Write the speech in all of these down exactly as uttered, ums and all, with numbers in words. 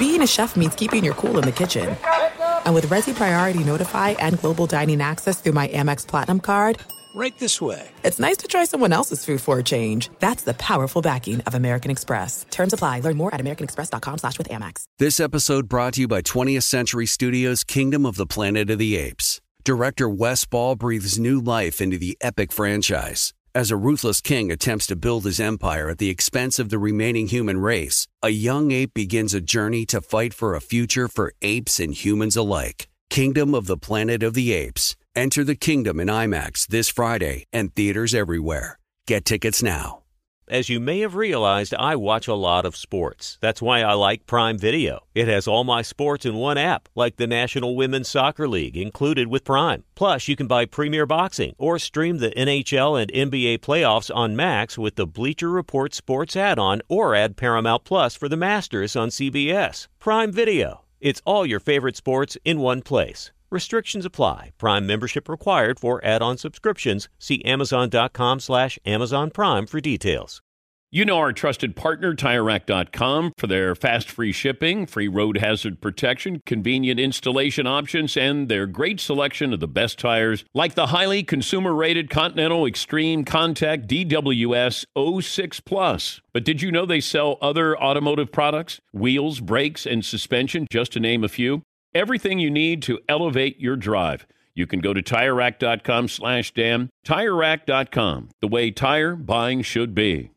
being a chef means keeping your cool in the kitchen. And with Resi Priority Notify and Global Dining Access through my Amex Platinum card, right this way. It's nice to try someone else's food for a change. That's the powerful backing of American Express. Terms apply. Learn more at americanexpress.com slash with Amex. This episode brought to you by twentieth Century Studios' Kingdom of the Planet of the Apes. Director Wes Ball breathes new life into the epic franchise. As a ruthless king attempts to build his empire at the expense of the remaining human race, a young ape begins a journey to fight for a future for apes and humans alike. Kingdom of the Planet of the Apes. Enter the kingdom in IMAX this Friday and theaters everywhere. Get tickets now. As you may have realized, I watch a lot of sports. That's why I like Prime Video. It has all my sports in one app, like the National Women's Soccer League, included with Prime. Plus, you can buy Premier Boxing or stream the N H L and N B A playoffs on Max with the Bleacher Report Sports add-on, or add Paramount Plus for the Masters on C B S. Prime Video. It's all your favorite sports in one place. Restrictions apply. Prime membership required for add-on subscriptions. See amazon.com slash Amazon Prime for details. You know our trusted partner, Tire Rack dot com, for their fast, free shipping, free road hazard protection, convenient installation options, and their great selection of the best tires, like the highly consumer-rated Continental Extreme Contact D W S oh six Plus. But did you know they sell other automotive products? Wheels, brakes, and suspension, just to name a few. Everything you need to elevate your drive. You can go to Tire Rack dot com slash Dan. Tire Rack dot com, the way tire buying should be.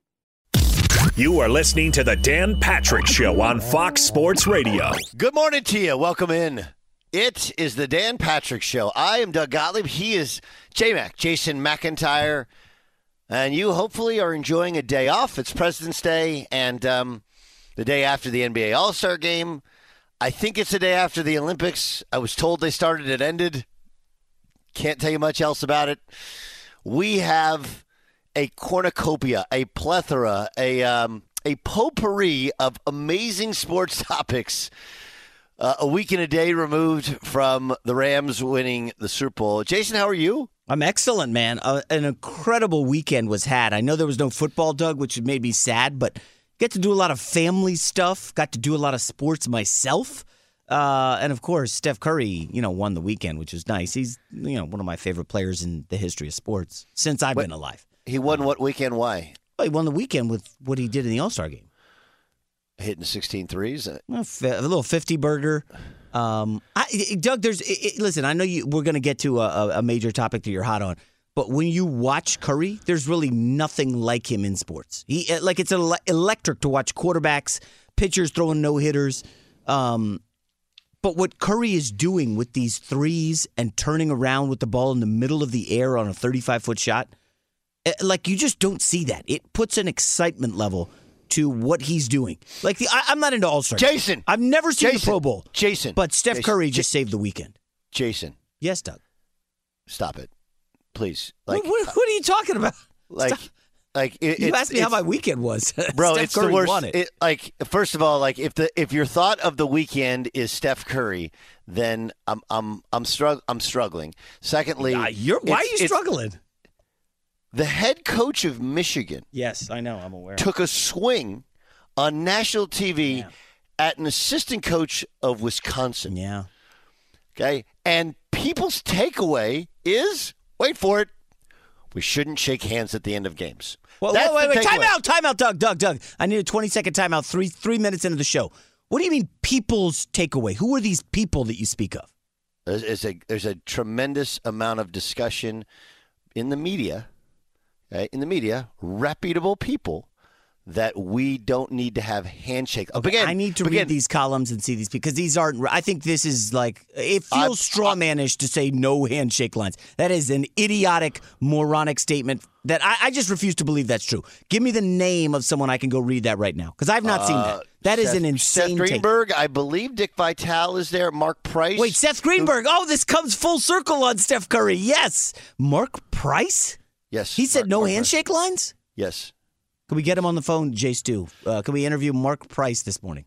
You are listening to the Dan Patrick Show on Fox Sports Radio. Good morning to you. Welcome in. It is the Dan Patrick Show. I am Doug Gottlieb. He is J-Mac, Jason McIntyre. And you hopefully are enjoying a day off. It's President's Day and um, the day after the N B A All-Star Game. I think it's the day after the Olympics. I was told they started and ended. Can't tell you much else about it. We have a cornucopia, a plethora, a um, a potpourri of amazing sports topics. Uh, a week and a day removed from the Rams winning the Super Bowl. Jason, how are you? I'm excellent, man. Uh, an incredible weekend was had. I know there was no football, Doug, which made me sad, but get to do a lot of family stuff. Got to do a lot of sports myself. Uh, and, of course, Steph Curry, you know, won the weekend, which was nice. He's, you know, one of my favorite players in the history of sports since I've Wait, been alive. He won what weekend? Why? Well, he won the weekend with what he did in the All-Star game. Hitting sixteen threes? A little fifty-burger. Um, I, Doug, there's it, it, listen, I know you. We're going to get to a, a major topic that you're hot on. But when you watch Curry, there's really nothing like him in sports. He like it's ele- electric to watch quarterbacks, pitchers throwing no-hitters. Um, but what Curry is doing with these threes and turning around with the ball in the middle of the air on a thirty-five-foot shot, like you just don't see that. It puts an excitement level to what he's doing. Like the, I, I'm not into All-Star. Jason, I've never seen Jason, the Pro Bowl. Jason, but Steph Jason, Curry just J- saved the weekend. Jason, yes, Doug. Stop it, please. Like, what, what, what are you talking about? Like, Stop. like it, you it's, asked me it's, how my weekend was, bro. Steph it's Curry the worst. Won it. It, like, first of all, like if the if your thought of the weekend is Steph Curry, then I'm I'm I'm strugg- I'm struggling. Secondly, nah, you're, why are you struggling? The head coach of Michigan. Yes, I know. I'm aware. Took a swing on national T V yeah. at an assistant coach of Wisconsin. Yeah. Okay. And people's takeaway is, wait for it, we shouldn't shake hands at the end of games. Well, That's wait, wait, wait. takeaway. Time out, time out, Doug, Doug, Doug. I need a twenty-second timeout, three, three minutes into the show. What do you mean people's takeaway? Who are these people that you speak of? There's a, there's a tremendous amount of discussion in the media, okay, in the media, reputable people, that we don't need to have handshakes. Okay, again, I need to again, read these columns and see these because these aren't. I think this is like it feels strawmanish to say no handshake lines. That is an idiotic, moronic statement that I, I just refuse to believe that's true. Give me the name of someone I can go read that right now because I've not uh, seen that. That Seth, is an insane. Seth Greenberg, take. I believe Dick Vitale is there. Mark Price. Wait, Seth Greenberg. Oh, this comes full circle on Steph Curry. Yes, Mark Price. Yes, he said Mark, no Mark handshake Price. lines. Yes. Can we get him on the phone, Jay Stu? Uh, can we interview Mark Price this morning?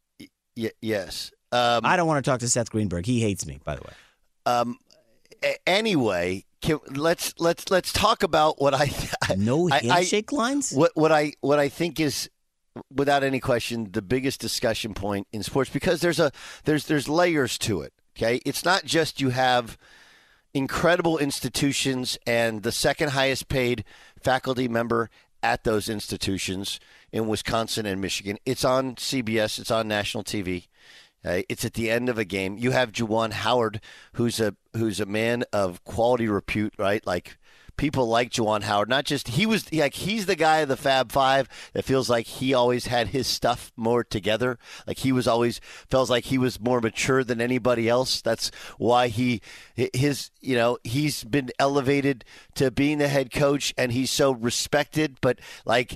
Y- yes. Um, I don't want to talk to Seth Greenberg. He hates me, by the way. Um. A- anyway, can, let's let's let's talk about what I no handshake I, lines. What what I what I think is without any question, the biggest discussion point in sports because there's a there's there's layers to it. Okay, it's not just you have incredible institutions and the second highest paid faculty member at those institutions in Wisconsin and Michigan. It's on C B S. It's on national T V. Uh, it's at the end of a game. You have Juwan Howard, who's a who's a man of quality repute, right? Like people like Juwan Howard. Not just he was like he's the guy of the Fab Five that feels like he always had his stuff more together. Like he was always feels like he was more mature than anybody else. That's why he his you know he's been elevated to being the head coach and he's so respected. But like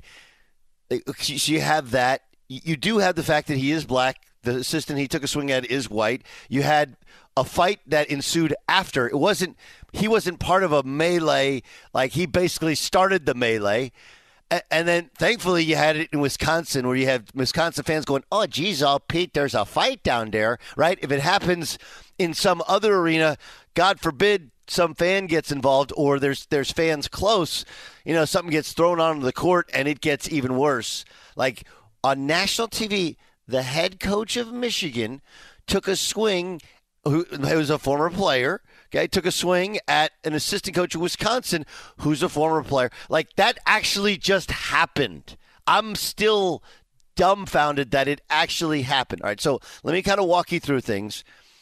you have that. You do have the fact that he is black. The assistant he took a swing at is white. You had a fight that ensued after. It wasn't he wasn't part of a melee. Like he basically started the melee. And then thankfully you had it in Wisconsin where you have Wisconsin fans going, oh, geez, oh, Pete, there's a fight down there, right? If it happens in some other arena, God forbid some fan gets involved or there's there's fans close, you know, something gets thrown onto the court and it gets even worse. Like on national T V, the head coach of Michigan took a swing, who, who was a former player, okay, took a swing at an assistant coach of Wisconsin who's a former player. Like, that actually just happened. I'm still dumbfounded that it actually happened. All right, so let me kind of walk you through things.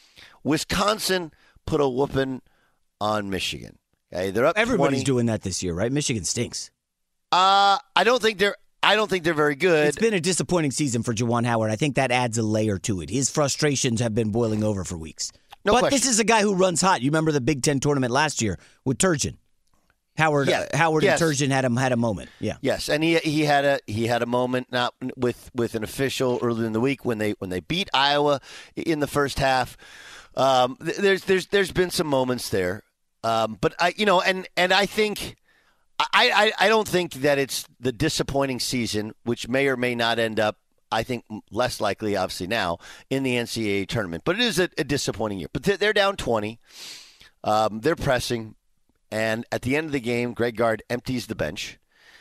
Wisconsin put a whooping on Michigan. Okay, they're up Everybody's twenty. Doing that this year, right? Michigan stinks. Uh, I don't think they're I don't think they're very good. It's been a disappointing season for Juwan Howard. I think that adds a layer to it. His frustrations have been boiling over for weeks. No but question. This is a guy who runs hot. You remember the Big Ten tournament last year with Turgeon. Howard, Yeah. uh, Howard Yes. and Turgeon had a had a moment. Yeah. Yes, and he he had a he had a moment not with, with an official earlier in the week when they when they beat Iowa in the first half. Um, there's there's there's been some moments there, um, but I you know and and I think. I, I, I don't think that it's the disappointing season, which may or may not end up, I think, less likely, obviously, now, in the N C double A tournament. But it is a, a disappointing year. But they're down twenty. Um, they're pressing. And at the end of the game, Greg Gard empties the bench.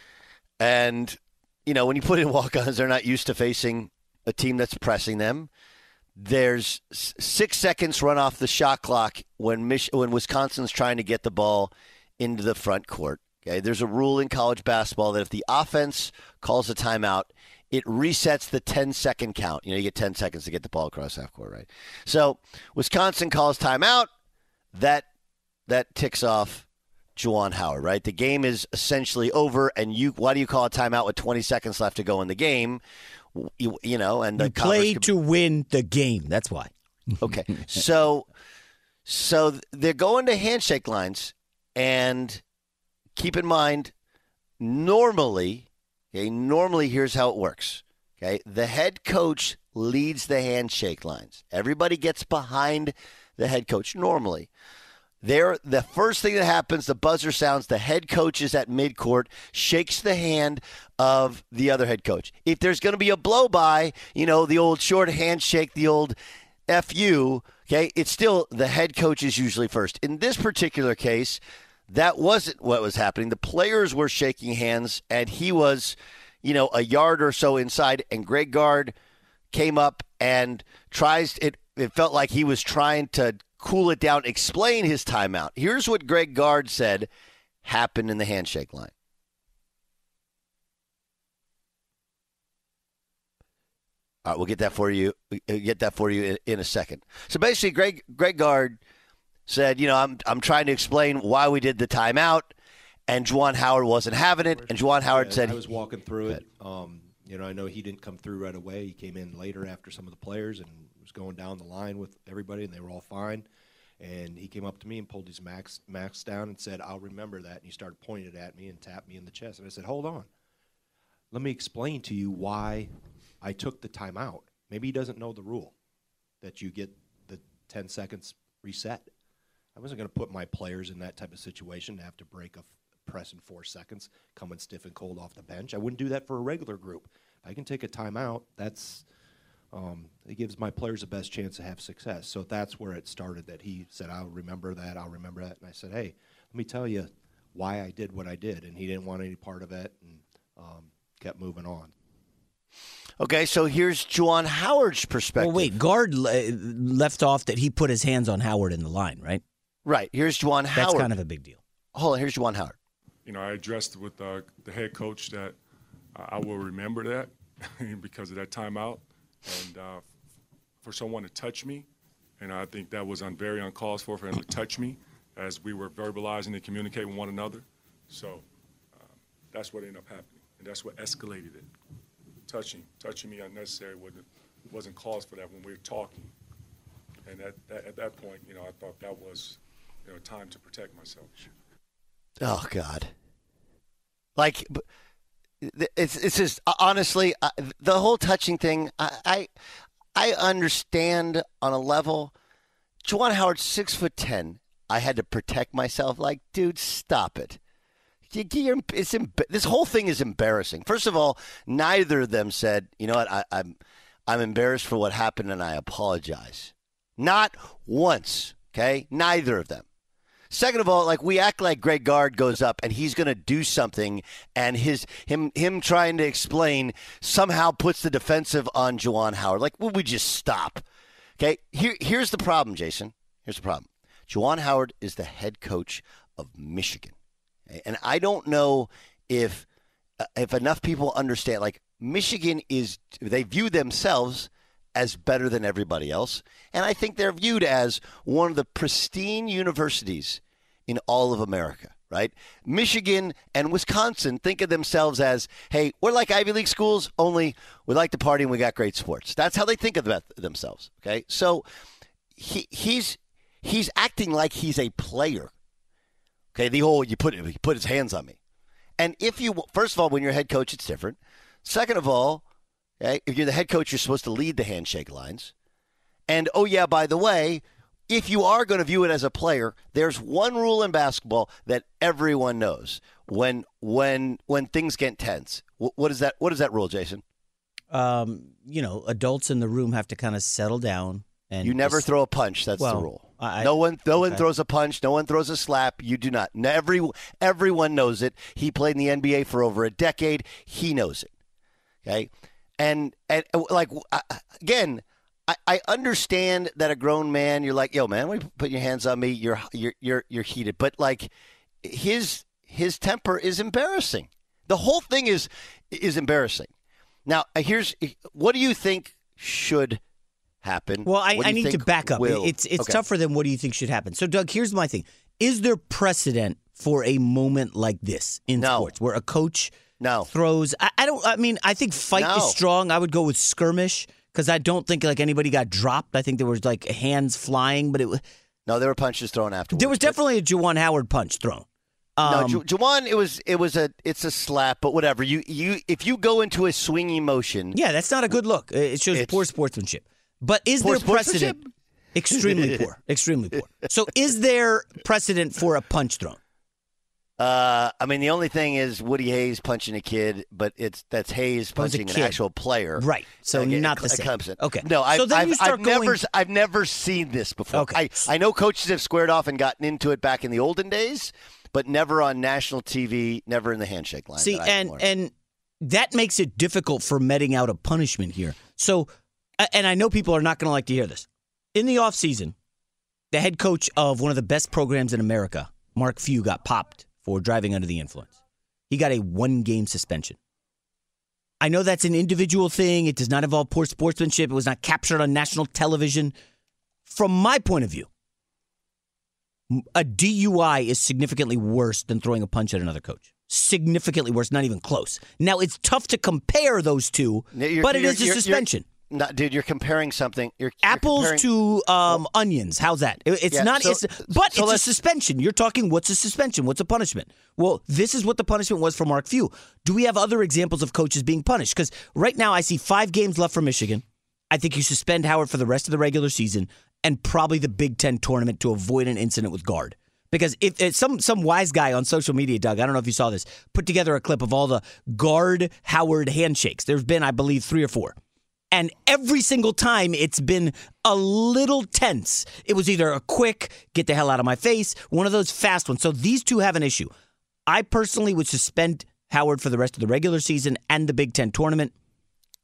And, you know, when you put in walk-ons, they're not used to facing a team that's pressing them. There's six seconds run off the shot clock when Mich- when Wisconsin's trying to get the ball into the front court. Okay, there's a rule in college basketball that if the offense calls a timeout, it resets the ten-second count. You know, you get ten seconds to get the ball across half court, right? So Wisconsin calls timeout. That that ticks off Juwan Howard, right? The game is essentially over, and you why do you call a timeout with twenty seconds left to go in the game? You, you know, and the You play could, to win the game. That's why. Okay, so so they're going to handshake lines, and keep in mind, normally, okay, normally here's how it works. Okay, the head coach leads the handshake lines. Everybody gets behind the head coach normally. There, the first thing that happens, the buzzer sounds, the head coach is at midcourt, shakes the hand of the other head coach. If there's going to be a blow-by, you know, the old short handshake, the old F U, okay, it's still the head coach is usually first. In this particular case, that wasn't what was happening. The players were shaking hands, and he was, you know, a yard or so inside, and Greg Gard came up and tries it. It felt like he was trying to cool it down, explain his timeout. Here's what Greg Gard said happened in the handshake line. All right, we'll get that for you. We'll get that for you in, in a second. So basically, Greg Greg Gard said, you know, I'm I'm trying to explain why we did the timeout, and Juwan Howard wasn't having it. And Juwan Howard yeah, said, I was walking through it. Um, you know, I know he didn't come through right away. He came in later after some of the players and was going down the line with everybody, and they were all fine. And he came up to me and pulled his max max down and said, I'll remember that. And he started pointing it at me and tapped me in the chest. And I said, hold on. Let me explain to you why I took the timeout. Maybe he doesn't know the rule that you get the ten seconds reset. I wasn't going to put my players in that type of situation to have to break a f- press in four seconds, coming stiff and cold off the bench. I wouldn't do that for a regular group. If I can take a timeout, that's um, it gives my players the best chance to have success. So that's where it started, that he said, I'll remember that, I'll remember that. And I said, hey, let me tell you why I did what I did. And he didn't want any part of it and um, kept moving on. Okay, so here's Juwan Howard's perspective. Well, wait, Gard le- left off that he put his hands on Howard in the line, right? Right. Here's Juwan Howard. That's kind of a big deal. Hold on. Here's Juwan Howard. You know, I addressed with uh, the head coach that uh, I will remember that because of that timeout. And uh, for someone to touch me, and I think that was un- very uncalled for, for him to touch me as we were verbalizing and communicating with one another. So uh, that's what ended up happening, and that's what escalated it. Touching, touching me unnecessary wasn't, wasn't cause for that when we were talking. And at that, at that point, you know, I thought that was, you know, time to protect myself. Oh God! Like, it's it's just honestly uh, the whole touching thing. I, I I understand on a level. Juwan Howard's six foot ten. I had to protect myself. Like, dude, stop it. It's this whole thing is embarrassing. First of all, neither of them said, "You know what? I, I'm I'm embarrassed for what happened, and I apologize." Not once. Okay, neither of them. Second of all, like we act like Greg Gard goes up and he's going to do something, and his him him trying to explain somehow puts the defensive on Juwan Howard. Like, will we just stop? Okay, here here's the problem, Jason. Here's the problem. Juwan Howard is the head coach of Michigan. And I don't know if if enough people understand, like, Michigan is, they view themselves as better than everybody else. And I think they're viewed as one of the pristine universities in all of America, right? Michigan and Wisconsin think of themselves as, hey, we're like Ivy League schools, only we like to party and we got great sports. That's how they think of themselves, okay? So he he's he's acting like he's a player. Okay, the whole, you put, he put his hands on me. And if you, first of all, when you're a head coach, it's different. Second of all, okay, if you're the head coach, you're supposed to lead the handshake lines. And, oh, yeah, by the way, if you are going to view it as a player, there's one rule in basketball that everyone knows when when when things get tense. What is that, what is that rule, Jason? Um, you know, adults in the room have to kind of settle down. And you never just, throw a punch. That's well, the rule. I, no one, no okay. one throws a punch. No one throws a slap. You do not. Every, everyone knows it. He played in the N B A for over a decade. He knows it. Okay, and and like again, I, I understand that a grown man, you're like, yo, man, when you put your hands on me, you're you're you're you're heated. But like, his his temper is embarrassing. The whole thing is is embarrassing. Now, here's what do you think should happen? Well, I, I need to back up. Will? It's it's okay. tougher than what do you think should happen. So, Doug, here's my thing. Is there precedent for a moment like this in no. sports where a coach no. throws? I, I don't. I mean, I think fight no. is strong. I would go with skirmish because I don't think like anybody got dropped. I think there was like hands flying, but it was no. There were punches thrown afterwards. There was definitely a Juwan Howard punch thrown. Um, no, Ju- Juwan, it was it was a it's a slap, but whatever. You you if you go into a swinging motion, yeah, that's not a good look. It shows poor sportsmanship. But is poor there precedent? Extremely poor. Extremely poor. So is there precedent for a punch thrown? Uh, I mean, the only thing is Woody Hayes punching a kid, but it's that's Hayes punching an actual player, right? So like, not it, the same. Clemson. Okay. No, I've, so then I've, you start I've going... never I've never seen this before. Okay. I I know coaches have squared off and gotten into it back in the olden days, but never on national T V, never in the handshake line. See, and and that makes it difficult for meting out a punishment here. So. And I know people are not going to like to hear this. In the offseason, the head coach of one of the best programs in America, Mark Few, got popped for driving under the influence. He got a one-game suspension. I know that's an individual thing. It does not involve poor sportsmanship. It was not captured on national television. From my point of view, a D U I is significantly worse than throwing a punch at another coach. Significantly worse, not even close. Now, it's tough to compare those two, you're, but it you're, is a you're, suspension. You're, No, dude, you're comparing something. You're, Apples you're comparing, to um, well, onions. How's that? It's yeah, not, so, it's, but so it's a suspension. You're talking what's a suspension? What's a punishment? Well, this is what the punishment was for Mark Few. Do we have other examples of coaches being punished? Because right now I see five games left for Michigan. I think you suspend Howard for the rest of the regular season and probably the Big Ten tournament to avoid an incident with Gard. Because if, if some some wise guy on social media, Doug, I don't know if you saw this, put together a clip of all the Gard-Howard handshakes. There's been, I believe, three or four. And every single time it's been a little tense. It was either a quick, get the hell out of my face, one of those fast ones. So these two have an issue. I personally would suspend Howard for the rest of the regular season and the Big Ten tournament.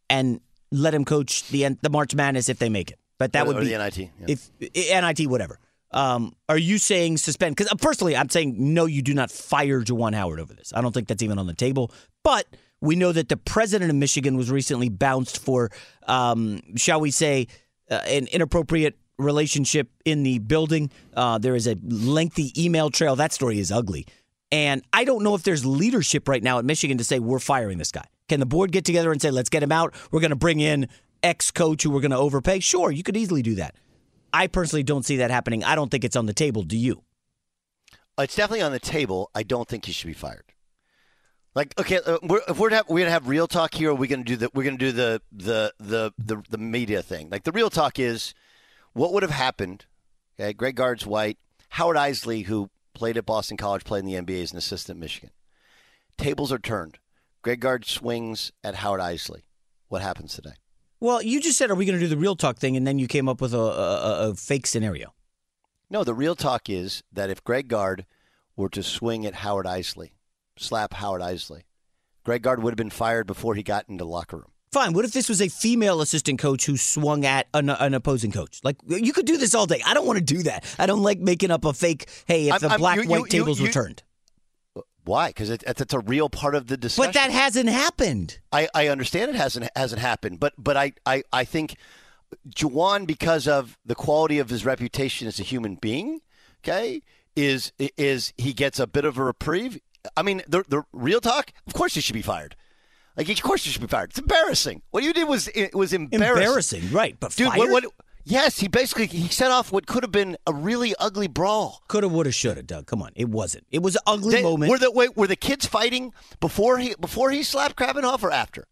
and let him coach the the March Madness if they make it. But that or, would or be the N I T. Yeah. If N I T, whatever. Um, are you saying suspend? Because personally, I'm saying no. You do not fire Juwan Howard over this. I don't think that's even on the table. But we know that the president of Michigan was recently bounced for, um, shall we say, uh, an inappropriate relationship in the building. Uh, there is a lengthy email trail. That story is ugly. And I don't know if there's leadership right now at Michigan to say we're firing this guy. Can the board get together and say, let's get him out? We're going to bring in X coach who we're going to overpay? Sure, you could easily do that. I personally don't see that happening. I don't think it's on the table. Do you? It's definitely on the table. I don't think he should be fired. Like, okay, uh, we're, if we're gonna have, we're gonna have real talk here, or we're gonna do the we're gonna do the, the the the the media thing. Like the real talk is, what would have happened? Okay, Greg Gard's white. Howard Isley, who played at Boston College, played in the N B A, is an assistant at Michigan. Tables are turned. Greg Gard swings at Howard Isley. What happens today? Well, you just said, are we going to do the real talk thing, and then you came up with a, a, a fake scenario. No, the real talk is that if Greg Gard were to swing at Howard Isley, slap Howard Isley, Greg Gard would have been fired before he got into the locker room. Fine. What if this was a female assistant coach who swung at an, an opposing coach? Like, you could do this all day. I don't want to do that. I don't like making up a fake, hey, if I'm, the I'm, black-white you, you, tables you, were turned. Why? Because it, it's a real part of the discussion. But that hasn't happened. I, I understand it hasn't hasn't happened, but but I, I, I think Juwan, because of the quality of his reputation as a human being, okay, is is he gets a bit of a reprieve. I mean, the the real talk, of course he should be fired. Like, of course he should be fired. It's embarrassing. What you did was it was embarrassing. Embarrassing, right? But Dude, fired? What, what, yes, he basically he set off what could have been a really ugly brawl. Coulda, woulda, shoulda, Doug. Come on, it wasn't. It was an ugly they, moment. Were the wait, were the kids fighting before he before he slapped Krabenhoff or after?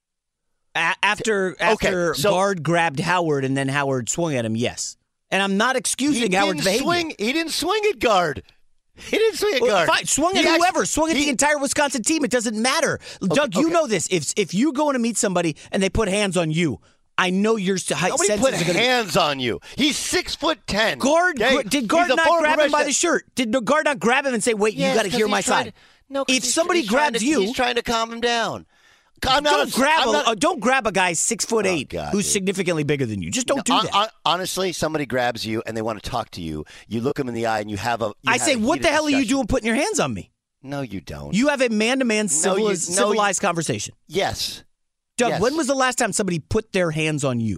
A- after after okay, so, Gard grabbed Howard and then Howard swung at him, yes. And I'm not excusing he Howard's didn't behavior. Swing, he didn't swing at Gard. He didn't swing at well, Gard. Fine. Swung at he whoever. Actually, swung at he, the entire Wisconsin team. It doesn't matter. Okay, Doug, you okay. know this. If if you go in to meet somebody and they put hands on you, I know your Nobody senses put are gonna... hands on you. He's six foot ten. Gard, okay? did Gard He's a not grab him by professional- the shirt? Did Gard not grab him and say, wait, Yes, you got to 'cause hear he's my trying side? to- no, 'cause if he's- somebody he's trying grabs to- you... He's trying to calm him down. I'm not don't a- grab I'm a, not- uh, don't grab a guy six foot eight God, who's dude. significantly bigger than you. Just don't do No, that. hon- honestly, somebody grabs you and they want to talk to you. You look them in the eye and you have a. You I have say, a what the heated hell are you discussion. doing putting your hands on me? No, you don't. You have a man-to-man No, civili- you- no, civilized conversation. Yes. Doug, Yes. when was the last time somebody put their hands on you?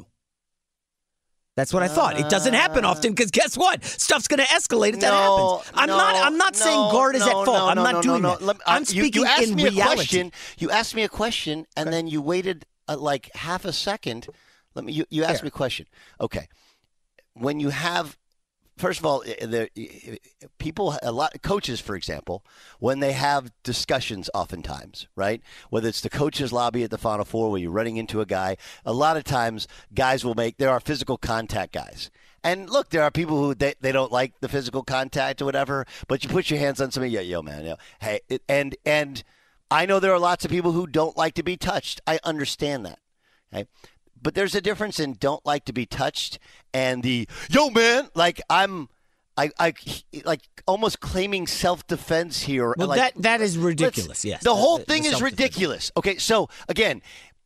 That's what I thought. It doesn't happen often because guess what? Stuff's going to escalate if that No, happens. I'm no, not. I'm not no, saying Gard is no, at fault. no, I'm no, not no, doing no, that. no. Let me- I'm uh, speaking you, you asked in me reality. A question, you asked me a question, and then you waited uh, like half a second. Let me. You, you asked Fair. me a question. Okay. When you have, first of all, uh, the uh, people, a lot, coaches, for example, when they have discussions, oftentimes, right? Whether it's the coaches' lobby at the Final Four, where you're running into a guy, a lot of times guys will make. There are physical contact guys. And look, there are people who they, they don't like the physical contact or whatever, but you put your hands on somebody, yo, yo, man, yo, hey, it, and and I know there are lots of people who don't like to be touched. I understand that, okay? But there's a difference in don't like to be touched and the yo, man, like I'm, I, I like almost claiming self-defense here. Well, like, that that is ridiculous. let's- Yes, the whole the- thing the is self-defense. ridiculous. Okay, so again,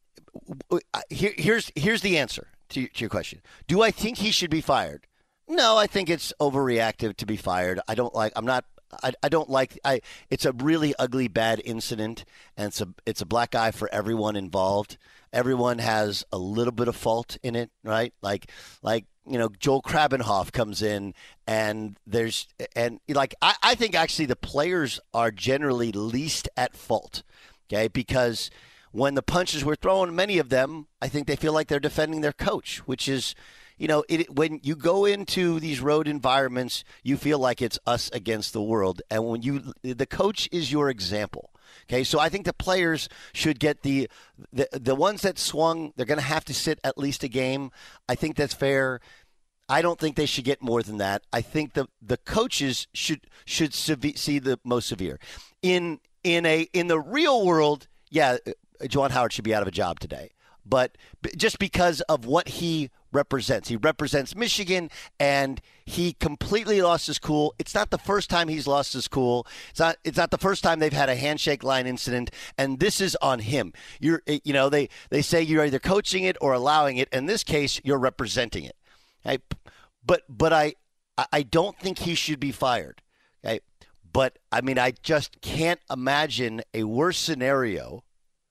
here, here's here's the answer to, to your question. Do I think he should be fired? No, I think it's overreactive to be fired. I don't like. I'm not. I, I don't like. I. It's a really ugly, bad incident, and it's a it's a black eye for everyone involved. Everyone has a little bit of fault in it, right? Like like you know, Joel Krabenhoff comes in, and there's and like I, I think actually the players are generally least at fault, okay? Because when the punches were thrown, many of them, I think they feel like they're defending their coach, which is, you know, it, when you go into these road environments, you feel like it's us against the world. And when you, the coach is your example. Okay, so I think the players should get the, the, the ones that swung, they're going to have to sit at least a game. I think that's fair. I don't think they should get more than that. I think the, the coaches should should sev- see the most severe. In in a in the real world, yeah, Juwan Howard should be out of a job today. But just because of what he represents. He represents Michigan, and he completely lost his cool. It's not the first time he's lost his cool. It's not. It's not the first time they've had a handshake line incident, and this is on him. You're, you know, they they say you're either coaching it or allowing it. In this case, you're representing it. Okay? But but I I don't think he should be fired. Okay? But I mean, I just can't imagine a worse scenario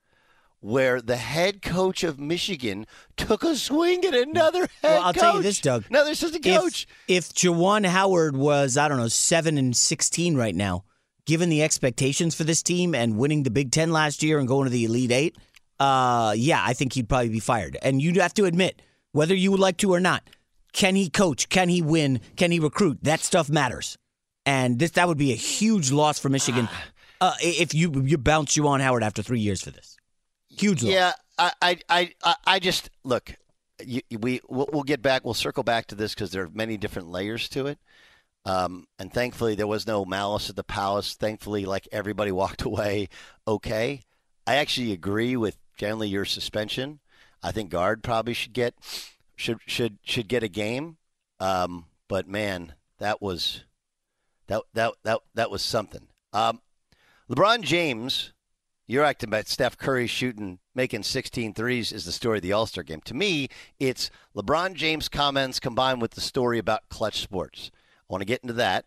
where the head coach of Michigan took a swing at another head well, I'll coach. tell you this, Doug. Another assistant coach. If, if Juwan Howard was, I don't know, seven and sixteen right now, given the expectations for this team and winning the Big Ten last year and going to the Elite Eight, uh, yeah, I think he'd probably be fired. And you'd have to admit, whether you would like to or not, can he coach? Can he win? Can he recruit? That stuff matters. And this that would be a huge loss for Michigan uh, if you you bounce Juwan Howard after three years for this. Huge loss. Yeah, I, I, I, I just look. You, we we'll, we'll get back. We'll circle back to this because there are many different layers to it. Um, and thankfully, there was no malice at the palace. Thankfully, like everybody walked away okay. I actually agree with generally your suspension. I think guard probably should get should should should get a game. Um, but man, that was that that that that was something. Um, LeBron James. You're acting about Steph Curry shooting, making sixteen threes is the story of the All-Star game. To me, it's LeBron James comments combined with the story about clutch sports. I want to get into that.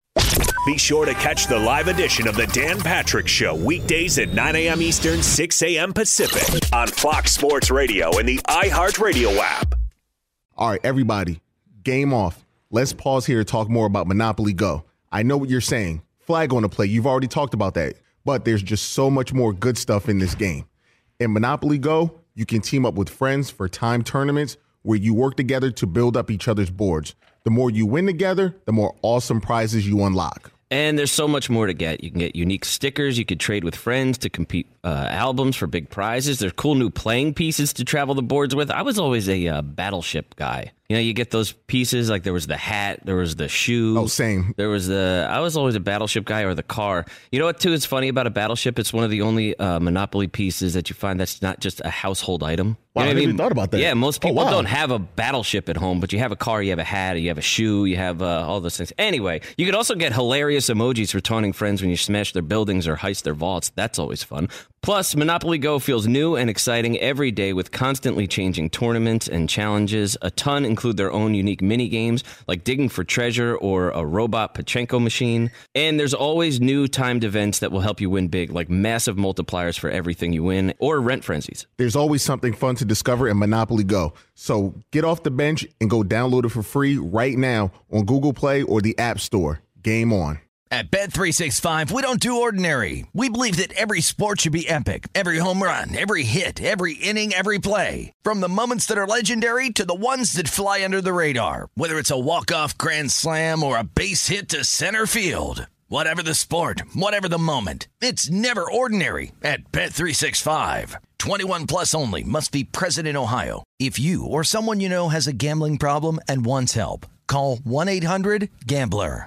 Be sure to catch the live edition of the Dan Patrick Show weekdays at nine a.m. Eastern, six a.m. Pacific on Fox Sports Radio and the iHeartRadio app. All right, everybody, game off. Let's pause here to talk more about Monopoly Go. I know what you're saying. Flag on the play. You've already talked about that. But there's just so much more good stuff in this game. In Monopoly Go, you can team up with friends for time tournaments where you work together to build up each other's boards. The more you win together, the more awesome prizes you unlock. And there's so much more to get. You can get unique stickers. You could trade with friends to compete uh, albums for big prizes. There's cool new playing pieces to travel the boards with. I was always a uh, Battleship guy. You know, you get those pieces, like there was the hat, there was the shoe. Oh, same. There was the, I was always a Battleship guy, or the car. You know what, too, is funny about a Battleship? It's one of the only uh, Monopoly pieces that you find that's not just a household item. Wow, you know I I never mean? even thought about that. Yeah, most people oh, wow. don't have a Battleship at home, but you have a car, you have a hat, you have a shoe, you have uh, all those things. Anyway, you could also get hilarious emojis for taunting friends when you smash their buildings or heist their vaults. That's always fun. Plus, Monopoly Go feels new and exciting every day with constantly changing tournaments and challenges. A ton include their own unique mini games like digging for treasure or a robot Pachinko machine. And there's always new timed events that will help you win big, like massive multipliers for everything you win or rent frenzies. There's always something fun to discover in Monopoly Go. So get off the bench and go download it for free right now on Google Play or the App Store. Game on. At Bet three sixty-five, we don't do ordinary. We believe that every sport should be epic. Every home run, every hit, every inning, every play. From the moments that are legendary to the ones that fly under the radar. Whether it's a walk-off grand slam or a base hit to center field. Whatever the sport, whatever the moment, it's never ordinary at Bet three sixty-five. twenty-one plus only. Must be present in Ohio. If you or someone you know has a gambling problem and wants help, call one eight hundred gambler.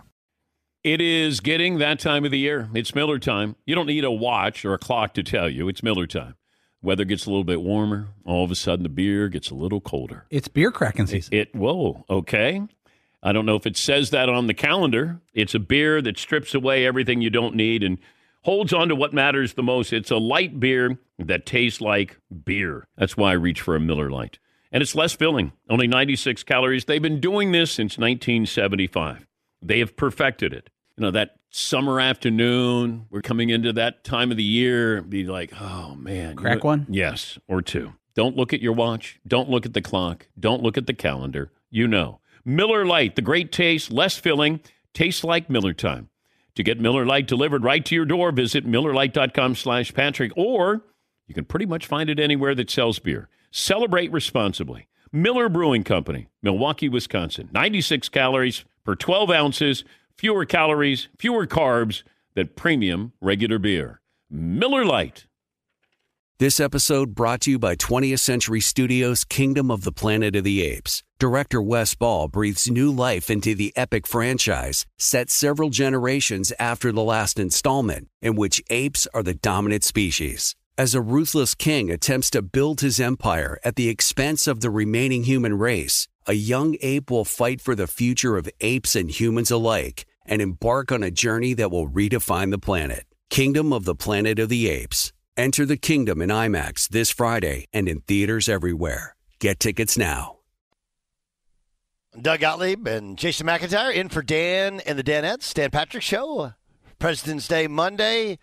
It is getting that time of the year. It's Miller time. You don't need a watch or a clock to tell you. It's Miller time. Weather gets a little bit warmer. All of a sudden, the beer gets a little colder. It's beer cracking season. It, it whoa, okay. I don't know if it says that on the calendar. It's a beer that strips away everything you don't need and holds on to what matters the most. It's a light beer that tastes like beer. That's why I reach for a Miller Lite. And it's less filling, only ninety-six calories. They've been doing this since nineteen seventy-five. They have perfected it. You know, that summer afternoon, we're coming into that time of the year, be like, oh, man. Crack you know, one? Yes, or two. Don't look at your watch. Don't look at the clock. Don't look at the calendar. You know. Miller Lite, the great taste, less filling, tastes like Miller time. To get Miller Lite delivered right to your door, visit MillerLite.com slash Patrick, or you can pretty much find it anywhere that sells beer. Celebrate responsibly. Miller Brewing Company, Milwaukee, Wisconsin. ninety-six calories per twelve ounces. Fewer calories, fewer carbs than premium regular beer. Miller Lite. This episode brought to you by twentieth Century Studios' Kingdom of the Planet of the Apes. Director Wes Ball breathes new life into the epic franchise, set several generations after the last installment, in which apes are the dominant species. As a ruthless king attempts to build his empire at the expense of the remaining human race, a young ape will fight for the future of apes and humans alike and embark on a journey that will redefine the planet. Kingdom of the Planet of the Apes. Enter the kingdom in IMAX this Friday and in theaters everywhere. Get tickets now. Doug Gottlieb and Jason McIntyre in for Dan and the Danettes. Dan Patrick Show. President's Day Monday.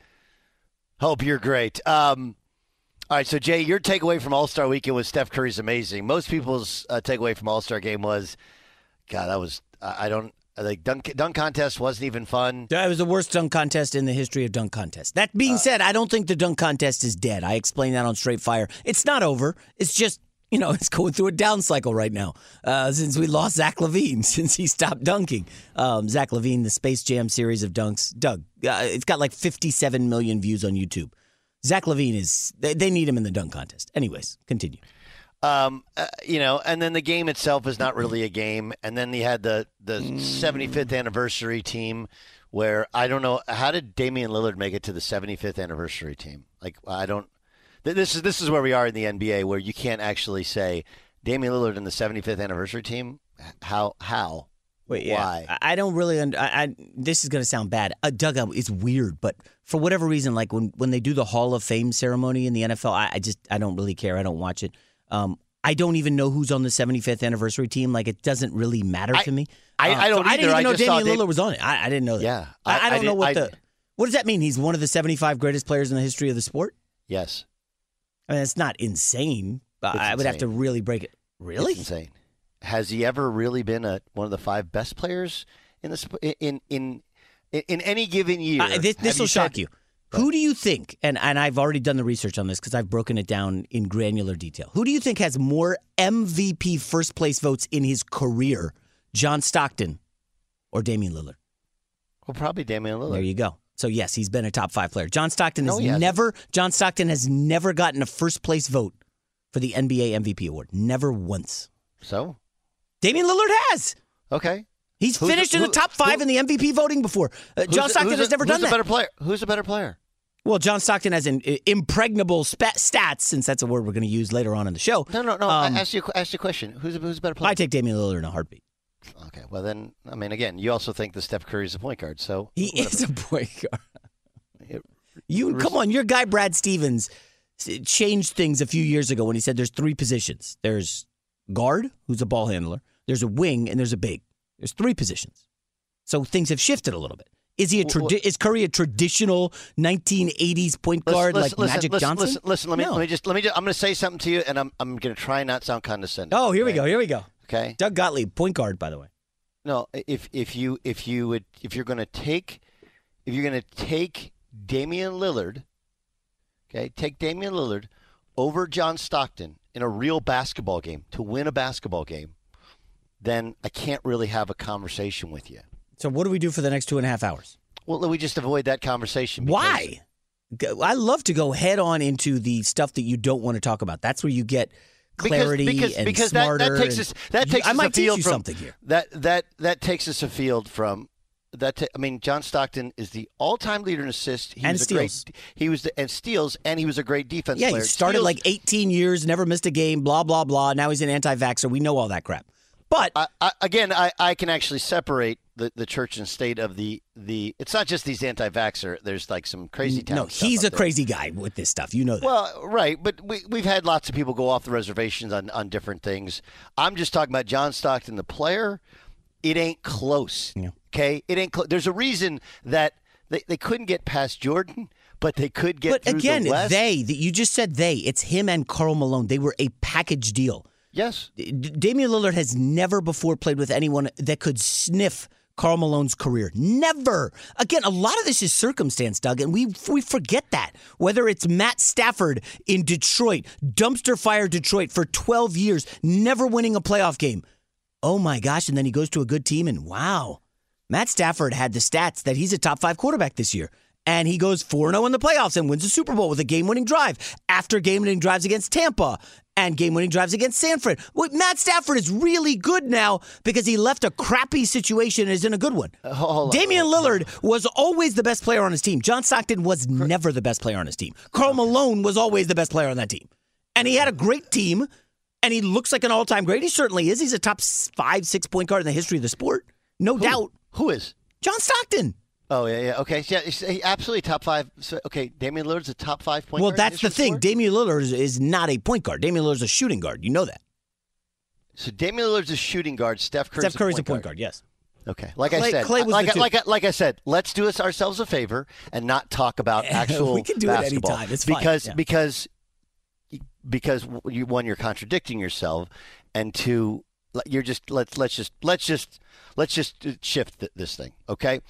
Hope you're great. Um, all right, so Jay, your takeaway from All-Star Weekend was Steph Curry's amazing. Most people's uh, takeaway from All-Star Game was, God, that was, I don't, like, dunk, dunk contest wasn't even fun. That was the worst dunk contest in the history of dunk contests. That being uh, said, I don't think the dunk contest is dead. I explained that on Straight Fire. It's not over. It's just, you know, it's going through a down cycle right now uh, since we lost Zach LaVine, since he stopped dunking. Um, Zach LaVine, the Space Jam series of dunks. Doug, uh, it's got like fifty-seven million views on YouTube. Zach LaVine is, they, they need him in the dunk contest. Anyways, continue. Um, uh, you know, and then the game itself is not really a game. And then they had the, the seventy-fifth anniversary team where I don't know, how did Damian Lillard make it to the seventy-fifth anniversary team? Like, I don't, this is, this is where we are in the N B A where you can't actually say Damian Lillard in the seventy-fifth anniversary team. How, how, Wait, yeah. why? I don't really, un- I, I, this is going to sound bad. Uh, Doug, it's weird, but for whatever reason, like when, when they do the Hall of Fame ceremony in the N F L, I, I just, I don't really care. I don't watch it. Um, I don't even know who's on the seventy-fifth anniversary team. Like, it doesn't really matter I, to me. I, uh, I don't so either. I didn't even I know just Damian saw Lillard Dave... was on it. I, I didn't know that. Yeah. I, I, I don't I know what I, the, what does that mean? He's one of the seventy-five greatest players in the history of the sport? Yes. I mean, it's not insane, but It's I would insane. have to really break it. Really? It's insane. Has he ever really been a, one of the five best players in the sp- in in in, in any given year? Uh, this this Have will shock said- you. Who do you think, and, and I've already done the research on this because I've broken it down in granular detail. Who do you think has more M V P first place votes in his career, John Stockton or Damian Lillard? Well, probably Damian Lillard. There you go. So, yes, he's been a top five player. John Stockton No, has he hasn't. never John Stockton has never gotten a first place vote for the N B A M V P award. Never once. So? Damian Lillard has. Okay. He's Who's finished the- in the who- top five who- in the M V P voting before. Uh, Who's John the- Stockton who's has the- never who's done the that. better player? Who's a better player? Well, John Stockton has an uh, impregnable spa- stats, since that's a word we're going to use later on in the show. No, no, no. Um, I asked you, ask you a question. Who's a, who's a better player? I take Damian Lillard in a heartbeat. Okay, well then, I mean, again, you also think that Steph Curry is a point guard, so He whatever. is a point guard. It- You come on, your guy Brad Stevens s- changed things a few years ago when he said there's three positions. There's guard, who's a ball handler. There's a wing, and there's a big. There's three positions. So things have shifted a little bit. Is he a Well, tradi- is Curry a traditional nineteen eighties point guard Listen, like listen, Magic listen, Johnson? Listen, listen, let me No. let me just let me just, I'm going to say something to you, and I'm I'm going to try and not sound condescending. Oh, here we okay? go. Here we go. Okay. Doug Gottlieb, point guard, by the way. No, if if you if you would if you're going to take if you're going to take Damian Lillard, okay, take Damian Lillard over John Stockton in a real basketball game to win a basketball game, then I can't really have a conversation with you. So what do we do for the next two and a half hours? Well, we just avoid that conversation. because- Why? Go- I love to go head on into the stuff that you don't want to talk about. That's where you get clarity because, because, and because that, smarter. that takes and- us that You- takes I us might teach afield you from something here. That that that takes us afield from that. Ta- I mean, John Stockton is the all-time leader in assists. He And was steals. A great, he was the, and steals, and he was a great defense Yeah, player. he started Steals- like eighteen years, never missed a game, blah, blah, blah. Now he's an anti-vaxxer. We know all that crap. But I, I, again, I, I can actually separate the, the church and state of the, the. It's not just these anti-vaxxer. There's like some crazy town no, stuff he's a up there. crazy guy with this stuff. You know that. Well, right, but we, we've had lots of people go off the reservations on, on different things. I'm just talking about John Stockton, the player. It ain't close, Yeah. okay? It ain't close. There's a reason that they, they couldn't get past Jordan, but they could get But through again, the West. they, that you just said they, it's him and Karl Malone. They were a package deal. Yes. D- Damian Lillard has never before played with anyone that could sniff Karl Malone's career. Never. Again, a lot of this is circumstance, Doug, and we we forget that. Whether it's Matt Stafford in Detroit, dumpster fire Detroit for twelve years, never winning a playoff game. Oh my gosh, and then he goes to a good team, and wow. Matt Stafford had the stats that he's a top five quarterback this year. And he goes four and oh in the playoffs and wins the Super Bowl with a game-winning drive after game-winning drives against Tampa and game-winning drives against Sanford. Well, Matt Stafford is really good now because he left a crappy situation and is in a good one. Uh, hold on, Damian hold on. Lillard was always the best player on his team. John Stockton was never the best player on his team. Karl Malone was always the best player on that team. And he had a great team, and he looks like an all-time great. He certainly is. He's a top five, six point guard in the history of the sport. No Who? doubt. Who is? John Stockton. Oh, yeah, yeah. Okay. Yeah, he's he absolutely top five. So, okay, Damian Lillard's a top five point Well, guard. that's in the thing. sport? Damian Lillard is, is not a point guard. Damian Lillard's a shooting guard. You know that. So Damian Lillard's a shooting guard. Steph Curry's, Steph Curry's a point guard. guard, yes. Okay. Like Clay- I said, Clay was like, the I, two. like, I, like I said, let's do us ourselves a favor and not talk about actual We can do basketball. it anytime. It's fine. because Yeah. because because you, one, you're contradicting yourself, and two, you're just let's let's just let's just let's just shift th- this thing. Okay.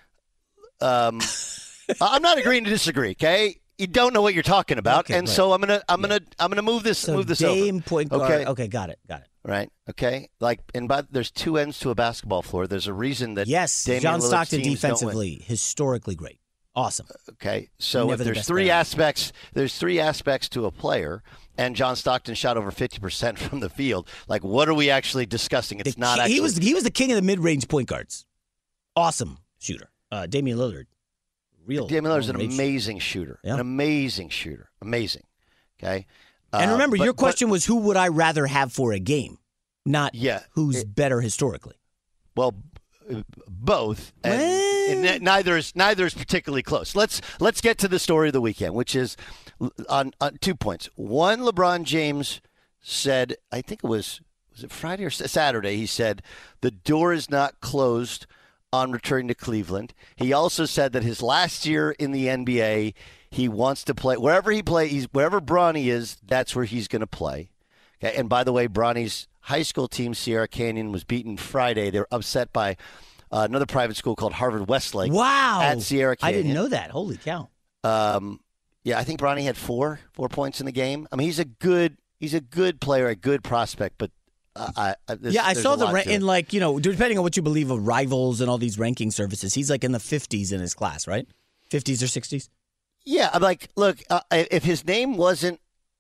Um, I'm not agreeing to disagree. Okay. You don't know what you're talking about, Okay, and right. so I'm gonna I'm gonna I'm gonna move this So move this Dame over. point guard. Okay. Okay, got it. Got it. Right. Okay. Like, and by there's two ends to a basketball floor. There's a reason that Yes, Damian John Lillard's Stockton teams don't win. defensively, historically great. Awesome. Okay, so Never if the there's best three player. aspects, there's three aspects to a player, and John Stockton shot over fifty percent from the field. Like, what are we actually discussing? It's The not ki- actually. He was he was the king of the mid-range point guards. Awesome shooter. Uh, Damian Lillard. Real. Damian Lillard's an long-range amazing shooter. Yeah. An amazing shooter. Amazing. Okay. And Uh, remember, but- your but- question was who would I rather have for a game, not Yeah, who's it- better historically. Well, b- both, and, and ne- neither is neither is particularly close. Let's let's get to the story of the weekend, which is on, on two points. One, LeBron James said, I think it was was it Friday or S- Saturday. He said the door is not closed on returning to Cleveland. He also said that his last year in the N B A, he wants to play wherever he plays. He's wherever Bronny is, that's where he's going to play. Okay, and by the way, Bronny's high school team, Sierra Canyon, was beaten Friday. They were upset by uh, another private school called Harvard Westlake. Wow. At Sierra I Canyon. didn't know that. Holy cow. Um, yeah, I think Bronny had four four points in the game. I mean, he's a good he's a good player, a good prospect, but uh, I, I there's- Yeah, I there's saw a the lot ra- to it. in like, you know, depending on what you believe of Rivals and all these ranking services, he's like in the fifties in his class, right? fifties or sixties? Yeah, I'm like, look, uh, if his name wasn't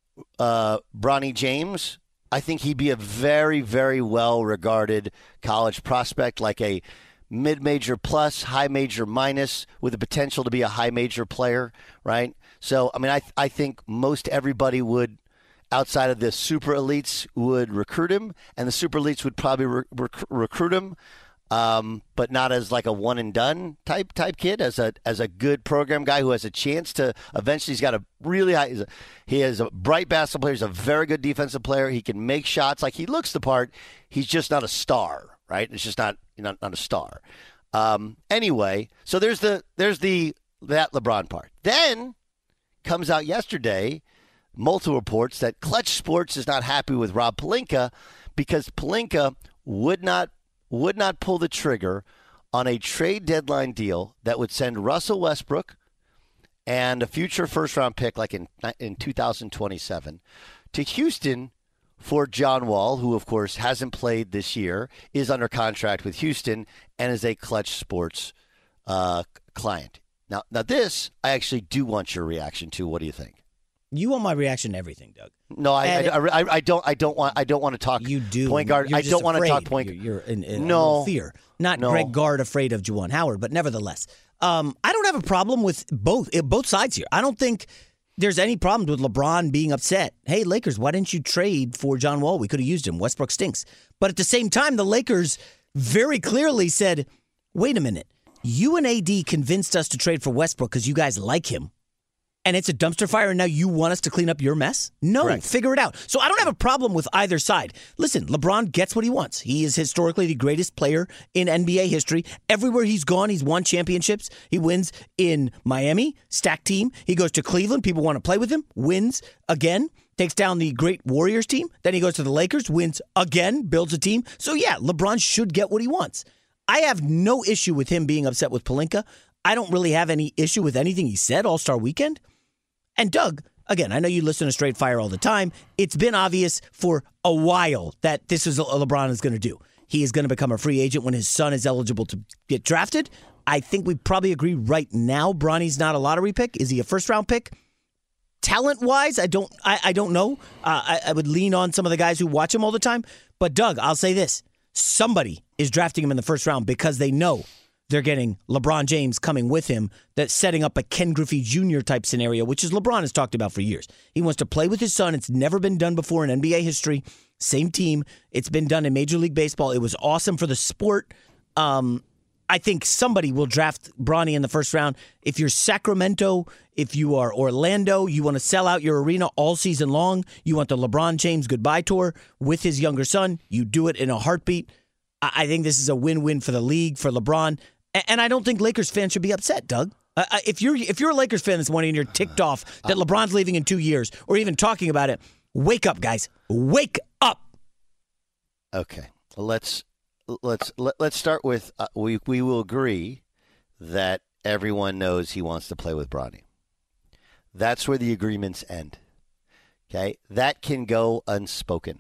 uh, Bronny James, I think he'd be a very, very well-regarded college prospect, like a mid-major plus, high-major minus, with the potential to be a high-major player, right? So, I mean, I I think most everybody would, outside of the super elites, would recruit him, and the super elites would probably re- rec- recruit him. Um, but not as like a one and done type type kid, as a as a good program guy who has a chance to eventually. He's got a really high. He's a, he is a bright basketball player. He's a very good defensive player. He can make shots. Like, he looks the part. He's just not a star, right? It's just not not, not a star. Um, anyway, so there's the there's the that LeBron part. Then comes out yesterday, multiple reports that Clutch Sports is not happy with Rob Pelinka because Pelinka would not. would not pull the trigger on a trade deadline deal that would send Russell Westbrook and a future first-round pick, like in in two thousand twenty-seven, to Houston for John Wall, who, of course, hasn't played this year, is under contract with Houston, and is a Clutch Sports uh, client. Now, now, this I actually do want your reaction to. What do you think? You want my reaction to everything, Doug. No, I, And- I, I, I don't. I don't want. I don't want to talk. You do. point guard. You're I just don't want to talk afraid. point. You're, you're in, in No. a little fear. Not No. Greg Gard afraid of Juwan Howard, but nevertheless, um, I don't have a problem with both eh, both sides here. I don't think there's any problems with LeBron being upset. Hey, Lakers, why didn't you trade for John Wall? We could have used him. Westbrook stinks. But at the same time, the Lakers very clearly said, wait a minute. You and A D convinced us to trade for Westbrook because you guys like him. And it's a dumpster fire, and now you want us to clean up your mess? No, Correct. figure it out. So I don't have a problem with either side. Listen, LeBron gets what he wants. He is historically the greatest player in N B A history. Everywhere he's gone, he's won championships. He wins in Miami, stacked team. He goes to Cleveland. People want to play with him. Wins again. Takes down the great Warriors team. Then he goes to the Lakers, wins again, builds a team. So yeah, LeBron should get what he wants. I have no issue with him being upset with Pelinka. I don't really have any issue with anything he said All-Star Weekend. And Doug, again, I know you listen to Straight Fire all the time. It's been obvious for a while that this is what LeBron is going to do. He is going to become a free agent when his son is eligible to get drafted. I think we probably agree right now Bronny's not a lottery pick. Is he a first-round pick? Talent-wise, I don't I, I don't know. Uh, I, I would lean on some of the guys who watch him all the time. But, Doug, I'll say this. Somebody is drafting him in the first round because they know they're getting LeBron James coming with him, that's setting up a Ken Griffey Junior type scenario, which is LeBron has talked about for years. He wants to play with his son. It's never been done before in N B A history. Same team. It's been done in Major League Baseball. It was awesome for the sport. Um, I think somebody will draft Bronny in the first round. If you're Sacramento, if you are Orlando, you want to sell out your arena all season long, you want the LeBron James goodbye tour with his younger son, you do it in a heartbeat. I think this is a win-win for the league, for LeBron. And I don't think Lakers fans should be upset, Doug. Uh, if you're if you're a Lakers fan this morning and you're ticked off that LeBron's leaving in two years or even talking about it, wake up, guys. Wake up. Okay. Let's let's let, let's start with uh, we we will agree that everyone knows he wants to play with Bronny. That's where the agreements end. Okay? That can go unspoken.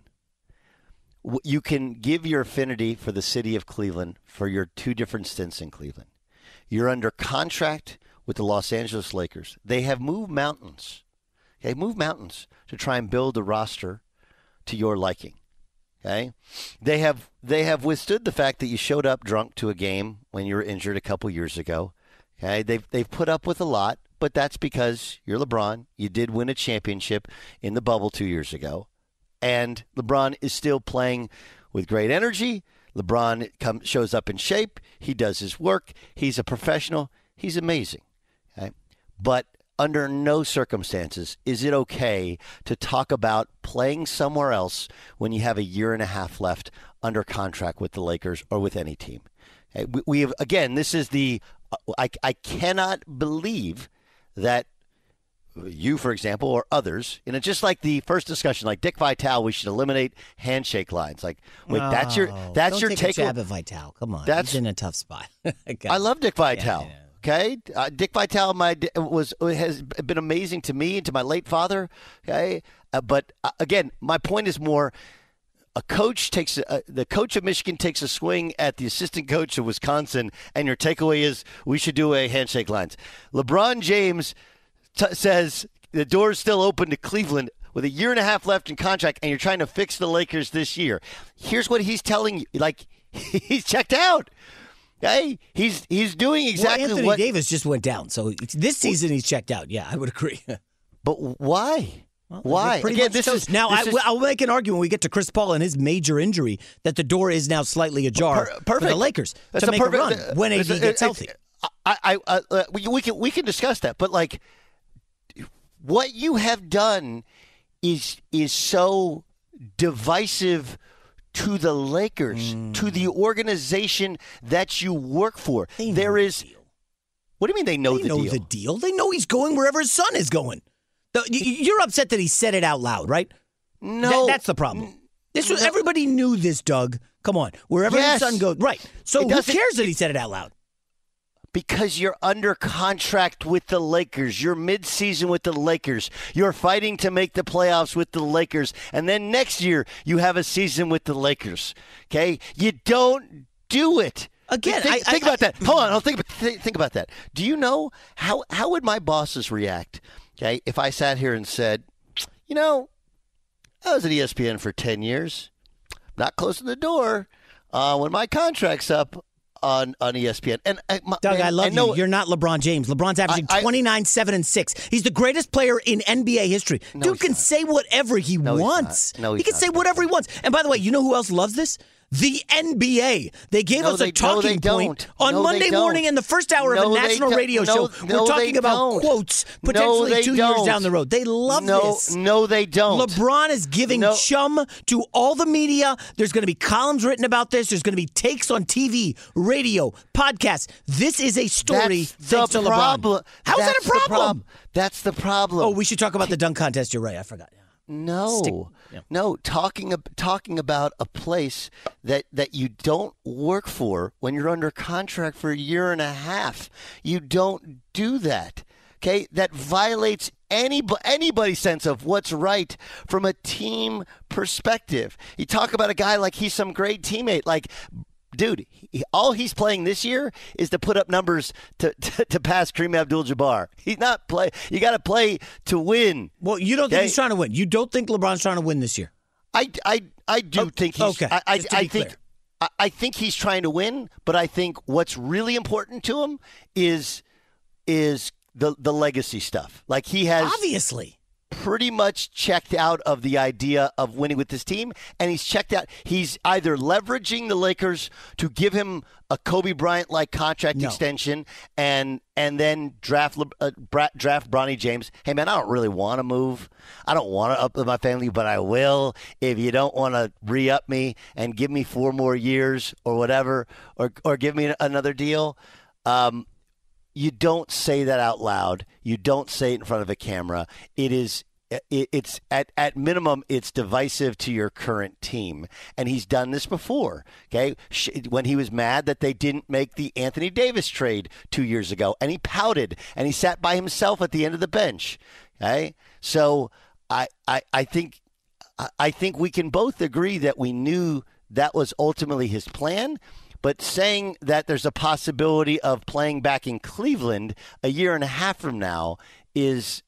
You can give your affinity for the city of Cleveland for your two different stints in Cleveland. You're under contract with the Los Angeles Lakers. They have moved mountains. Okay, moved mountains to try and build a roster to your liking. Okay, they have they have withstood the fact that you showed up drunk to a game when you were injured a couple years ago. Okay, they've they've put up with a lot, but that's because you're LeBron. You did win a championship in the bubble two years ago. And LeBron is still playing with great energy. LeBron come, shows up in shape. He does his work. He's a professional. He's amazing. Okay? But under no circumstances is it okay to talk about playing somewhere else when you have a year and a half left under contract with the Lakers or with any team. Okay? We, we have, again, this is the I, I cannot believe that you, for example, or others, you know, just like the first discussion, like Dick Vitale, we should eliminate handshake lines. Like, wait, no, that's your that's don't your take, take a jab at Vitale. Come on, that's, he's in a tough spot. I love Dick Vitale. Yeah, yeah. Okay, uh, Dick Vitale, my was has been amazing to me and to my late father. Okay, uh, but uh, again, my point is more. A coach takes a, the coach of Michigan takes a swing at the assistant coach of Wisconsin, and your takeaway is we should do a handshake lines. LeBron James T- says the door is still open to Cleveland with a year and a half left in contract, and you're trying to fix the Lakers this year. Here's what he's telling you. Like, he's checked out. Okay? He's he's doing exactly well, Anthony what... Davis just went down, so this season he's checked out. Yeah, I would agree. But why? Well, why? Pretty Again, much this toast. is, now, this I, is... I'll make an argument when we get to Chris Paul and his major injury that the door is now slightly ajar Per- perfect. for the Lakers That's to a make perfect, a run uh, when A D uh, gets uh, healthy. I, I, uh, uh, we, we can we can discuss that, but like, what you have done is is so divisive to the Lakers, mm. to the organization that you work for. They there is. The what do you mean they know they the know deal? the deal. They know he's going wherever his son is going. The, you're upset that he said it out loud, right? No, Th- that's the problem. This was, no. everybody knew this, Doug. Come on, wherever yes. his son goes, right? So It who cares that he said it out loud? Because you're under contract with the Lakers. You're mid-season with the Lakers. You're fighting to make the playoffs with the Lakers. And then next year, you have a season with the Lakers. Okay? You don't do it. Again, think, I, think I, about I, that. Hold on. I'll think, think, think about that. Do you know how, how would my bosses react, okay, if I sat here and said, you know, I was at E S P N for ten years. Not closing the door. Uh, when my contract's up, On, on E S P N. And uh, my, Doug, man, I love I know, you. You're not LeBron James. LeBron's averaging I, I, twenty-nine, seven, and six. He's the greatest player in N B A history. No, Dude can not. say whatever he No, wants. He's not. No, he's he can not. say whatever he wants. And by the way, you know who else loves this? The N B A. They gave No, us they- a talking no, they point don't. on No, they Monday don't. morning in the first hour No, of a they national don't. radio No, show. no, We're they talking about don't. quotes No, potentially they two don't. years down the road. They love no, this. No, they don't. LeBron is giving No. chum to all the media. There's going to be columns written about this. There's going to be takes on T V, radio, podcasts. This is a story That's thanks the to LeBron. problem. How's That's that a the problem? prob- That's the problem. Oh, we should talk about the dunk contest. You're right. I forgot. No, Stick- yeah. no. Talking ab- talking about a place that, that you don't work for when you're under contract for a year and a half. You don't do that. Okay, that violates any anybody's sense of what's right from a team perspective. You talk about a guy like he's some great teammate. Like dude, he, all he's playing this year is to put up numbers to to, to pass Kareem Abdul-Jabbar. He's not play. You got to play to win. Well, you don't think he's trying to win. You don't think LeBron's trying to win this year? I, I, I do oh, think he's. Okay. I, I, Just to I be think. clear. I, I think he's trying to win, but I think what's really important to him is is the the legacy stuff. Like he has obviously. pretty much checked out of the idea of winning with this team, and he's checked out. He's either leveraging the Lakers to give him a Kobe Bryant-like contract no. extension, and and then draft uh, draft Bronny James. Hey man, I don't really want to move. I don't want to up with my family, but I will if you don't want to re-up me and give me four more years or whatever, or or give me another deal. Um, You don't say that out loud. You don't say it in front of a camera. It is, it, it's at, at minimum, it's divisive to your current team. And he's done this before, okay? When he was mad that they didn't make the Anthony Davis trade two years ago. And he pouted, and he sat by himself at the end of the bench, okay? So I, I, I think, I think we can both agree that we knew that was ultimately his plan. But saying that there's a possibility of playing back in Cleveland a year and a half from now is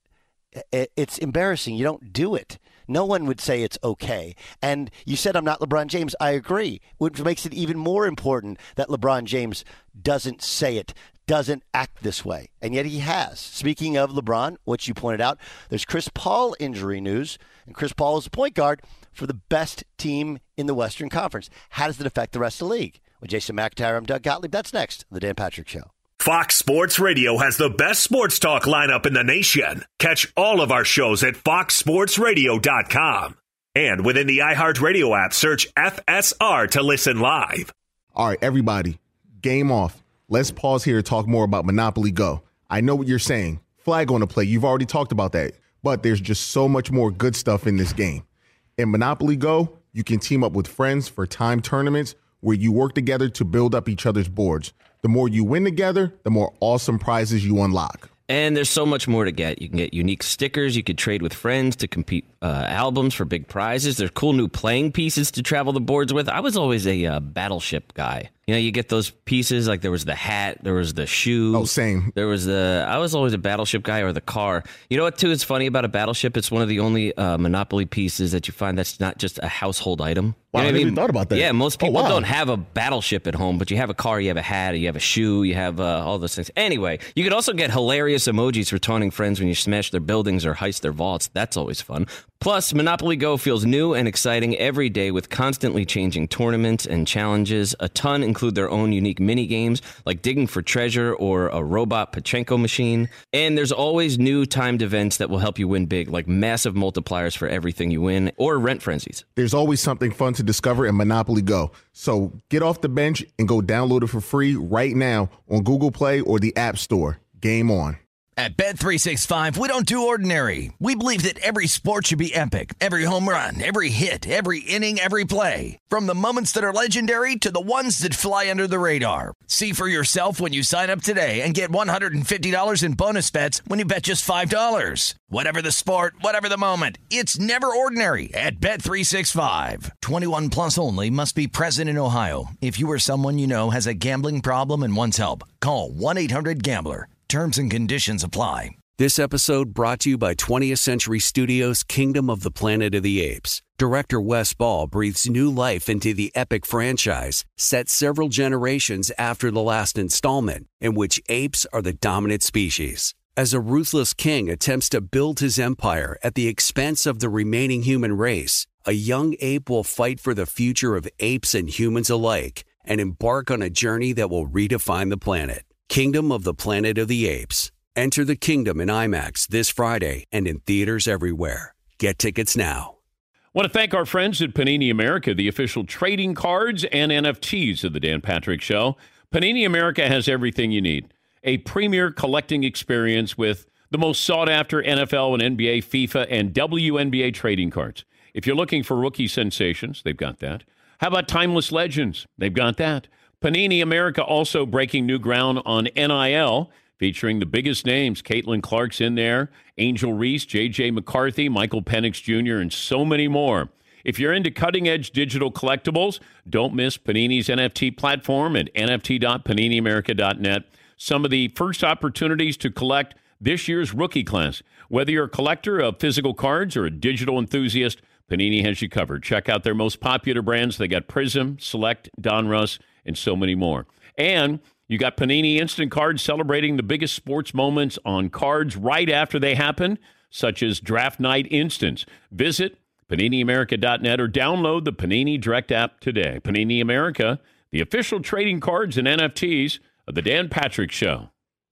it's embarrassing. You don't do it. No one would say it's okay. And you said I'm not LeBron James. I agree, which makes it even more important that LeBron James doesn't say it, doesn't act this way. And yet he has. Speaking of LeBron, which you pointed out, there's Chris Paul injury news. And Chris Paul is the point guard for the best team in the Western Conference. How does it affect the rest of the league? With Jason McIntyre, I'm Doug Gottlieb. That's next on The Dan Patrick Show. Fox Sports Radio has the best sports talk lineup in the nation. Catch all of our shows at fox sports radio dot com. And within the iHeartRadio app, search F S R to listen live. All right, everybody, game off. Let's pause here to talk more about Monopoly Go. I know what you're saying. Flag on the play. You've already talked about that. But there's just so much more good stuff in this game. In Monopoly Go, you can team up with friends for time tournaments where you work together to build up each other's boards. The more you win together, the more awesome prizes you unlock. And there's so much more to get. You can get unique stickers. You could trade with friends to compete uh, albums for big prizes. There's cool new playing pieces to travel the boards with. I was always a uh, Battleship guy. You know, you get those pieces, like there was the hat, there was the shoe. Oh, same. There was the, I was always a Battleship guy, or the car. You know what, too, is funny about a Battleship? It's one of the only uh, Monopoly pieces that you find that's not just a household item. Wow, You know I what never mean? even thought about that. Yeah, most people Oh, wow. don't have a Battleship at home, but you have a car, you have a hat, you have a shoe, you have uh, all those things. Anyway, you could also get hilarious emojis for taunting friends when you smash their buildings or heist their vaults. That's always fun. Plus, Monopoly Go feels new and exciting every day with constantly changing tournaments and challenges. A ton include their own unique mini games like digging for treasure or a robot Pachinko machine. And there's always new timed events that will help you win big, like massive multipliers for everything you win or rent frenzies. There's always something fun to discover in Monopoly Go. So get off the bench and go download it for free right now on Google Play or the App Store. Game on. At Bet three sixty-five, we don't do ordinary. We believe that every sport should be epic. Every home run, every hit, every inning, every play. From the moments that are legendary to the ones that fly under the radar. See for yourself when you sign up today and get one hundred fifty dollars in bonus bets when you bet just five dollars. Whatever the sport, whatever the moment, it's never ordinary at Bet three sixty-five. twenty-one plus only. Must be present in Ohio. If you or someone you know has a gambling problem and wants help, call one eight hundred gambler. Terms and conditions apply. This episode brought to you by twentieth Century Studios' Kingdom of the Planet of the Apes. Director Wes Ball breathes new life into the epic franchise, set several generations after the last installment, in which apes are the dominant species. As a ruthless king attempts to build his empire at the expense of the remaining human race, a young ape will fight for the future of apes and humans alike and embark on a journey that will redefine the planet. Kingdom of the Planet of the Apes. Enter the kingdom in IMAX this Friday and in theaters everywhere. Get tickets now. I want to thank our friends at Panini America, the official trading cards and N F Ts of the Dan Patrick Show. Panini America has everything you need. A premier collecting experience with the most sought-after N F L and N B A, FIFA, and W N B A trading cards. If you're looking for rookie sensations, they've got that. How about timeless legends? They've got that. Panini America also breaking new ground on N I L, featuring the biggest names. Caitlin Clark's in there, Angel Reese, J J. McCarthy, Michael Penix Junior, and so many more. If you're into cutting-edge digital collectibles, don't miss Panini's N F T platform at N F T dot panini america dot net. Some of the first opportunities to collect this year's rookie class. Whether you're a collector of physical cards or a digital enthusiast, Panini has you covered. Check out their most popular brands. They got Prism, Select, Donruss, and so many more. And you got Panini Instant Cards celebrating the biggest sports moments on cards right after they happen, such as Draft Night Instants. Visit panini america dot net or download the Panini Direct app today. Panini America, the official trading cards and N F Ts of the Dan Patrick Show.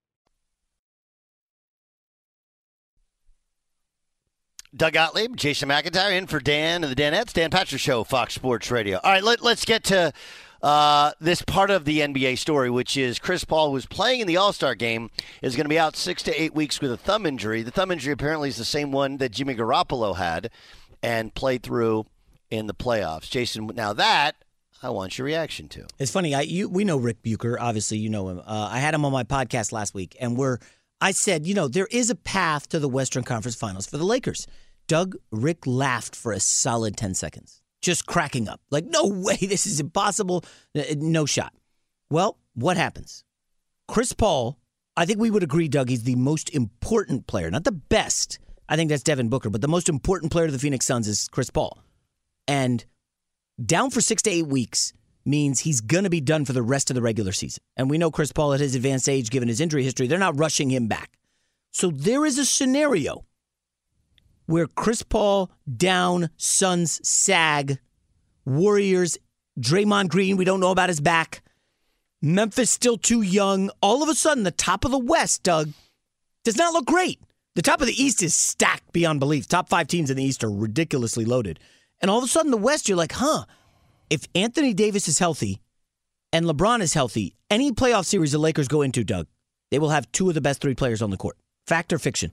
Doug Gottlieb, Jason McIntyre in for Dan and the Danettes. Dan Patrick Show, Fox Sports Radio. All right, let, let's get to uh, this part of the N B A story, which is Chris Paul, who's playing in the All-Star game, is going to be out six to eight weeks with a thumb injury. The thumb injury apparently is the same one that Jimmy Garoppolo had and played through in the playoffs. Jason, now that I want your reaction to. It's funny. I you we know Rick Bucher. Obviously, you know him. Uh, I had him on my podcast last week, and we're I said, you know, there is a path to the Western Conference Finals for the Lakers. Doug, Rick laughed for a solid ten seconds, just cracking up. Like, no way, this is impossible. No shot. Well, what happens? Chris Paul, I think we would agree, Doug, he's the most important player. Not the best. I think that's Devin Booker, but the most important player to the Phoenix Suns is Chris Paul. And down for six to eight weeks means he's going to be done for the rest of the regular season. And we know Chris Paul at his advanced age, given his injury history, they're not rushing him back. So there is a scenario where Chris Paul down, Suns sag, Warriors, Draymond Green, we don't know about his back, Memphis still too young. All of a sudden, the top of the West, Doug, does not look great. The top of the East is stacked beyond belief. Top five teams in the East are ridiculously loaded. And all of a sudden, the West, you're like, huh, if Anthony Davis is healthy and LeBron is healthy, any playoff series the Lakers go into, Doug, they will have two of the best three players on the court. Fact or fiction?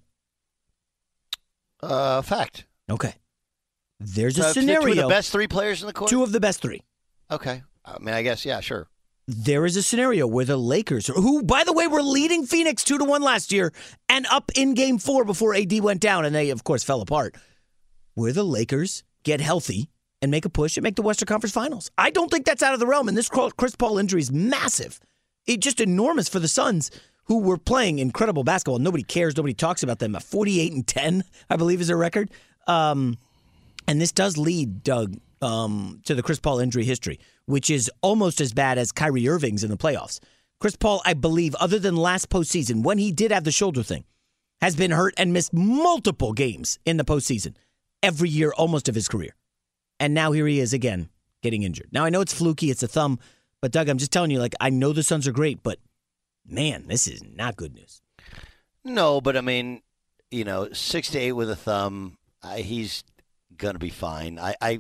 Uh, fact. Okay. There's a so scenario. Two of the best three players in the court? Two of the best three. Okay. I mean, I guess, yeah, sure. There is a scenario where the Lakers, who, by the way, were leading Phoenix two to one last year and up in game four before A D went down, and they, of course, fell apart, where the Lakers get healthy and make a push and make the Western Conference Finals. I don't think that's out of the realm, and this Chris Paul injury is massive. It's just enormous for the Suns, who were playing incredible basketball. Nobody cares. Nobody talks about them. forty-eight and ten, I believe, is their record. Um, and this does lead, Doug, um, to the Chris Paul injury history, which is almost as bad as Kyrie Irving's in the playoffs. Chris Paul, I believe, other than last postseason, when he did have the shoulder thing, has been hurt and missed multiple games in the postseason, every year almost of his career. And now here he is again, getting injured. Now, I know it's fluky, it's a thumb, but Doug, I'm just telling you, like, I know the Suns are great, but man, this is not good news. No, but I mean, you know, six to eight with a thumb, uh, he's going to be fine. I, I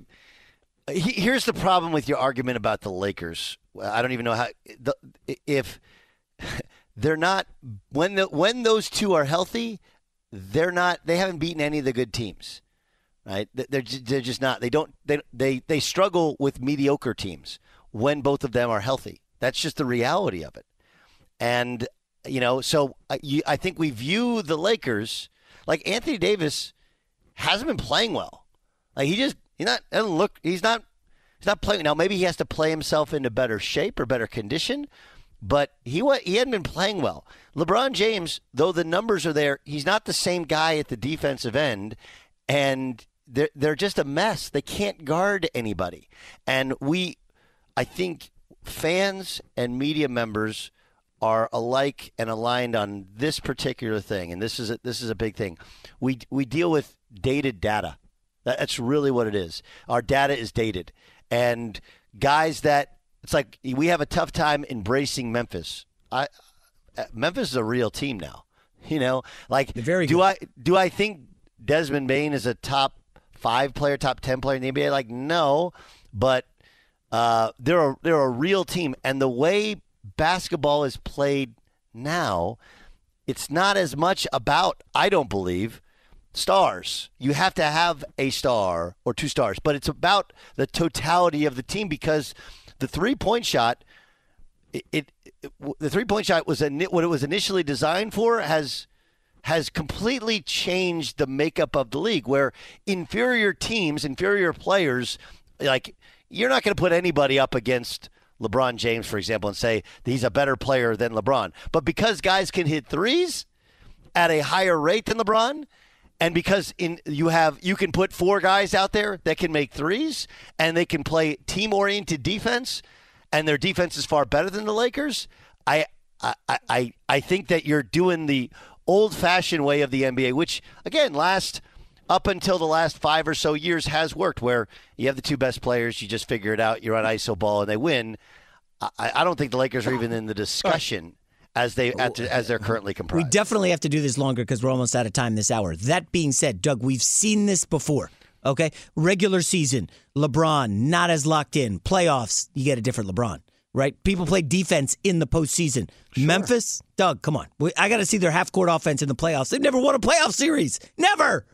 he, here's the problem with your argument about the Lakers. I don't even know how the, if they're not when the when those two are healthy, they're not. They haven't beaten any of the good teams, right? They're just, they're just not. They don't. They they they struggle with mediocre teams when both of them are healthy. That's just the reality of it. And, you know, so uh, you, I think we view the Lakers like Anthony Davis hasn't been playing well. Like he just he's not doesn't look he's not he's not playing now. Maybe he has to play himself into better shape or better condition, but he he hadn't been playing well. LeBron James, though the numbers are there, he's not the same guy at the defensive end, and they're they're just a mess. They can't guard anybody, and we, I think, fans and media members are alike and aligned on this particular thing, and this is a, this is a big thing. We we deal with dated data. That's really what it is. Our data is dated, and guys that it's like we have a tough time embracing Memphis. I Memphis is a real team now. You know, like very do good. I do I think Desmond Bane is a top five player, top ten player in the N B A? Like no, but uh, they're a, they're a real team, and the way basketball is played now, it's not as much about, I don't believe, stars. You have to have a star or two stars, but it's about the totality of the team because the three-point shot, it, it, it the three-point shot was what it was initially designed for has has completely changed the makeup of the league, where inferior teams, inferior players, like you're not going to put anybody up against LeBron James, for example, and say he's a better player than LeBron. But because guys can hit threes at a higher rate than LeBron, and because in you have you can put four guys out there that can make threes, and they can play team-oriented defense, and their defense is far better than the Lakers, I I I, I think that you're doing the old-fashioned way of the N B A, which, again, last up until the last five or so years has worked, where you have the two best players, you just figure it out, you're on I S O ball, and they win. I, I don't think the Lakers are even in the discussion as they as they're currently comprised. We definitely have to do this longer because we're almost out of time this hour. That being said, Doug, we've seen this before. Okay, regular season, LeBron not as locked in. Playoffs, you get a different LeBron. Right? People play defense in the postseason. Sure. Memphis, Doug, come on. I got to see their half-court offense in the playoffs. They've never won a playoff series. Never.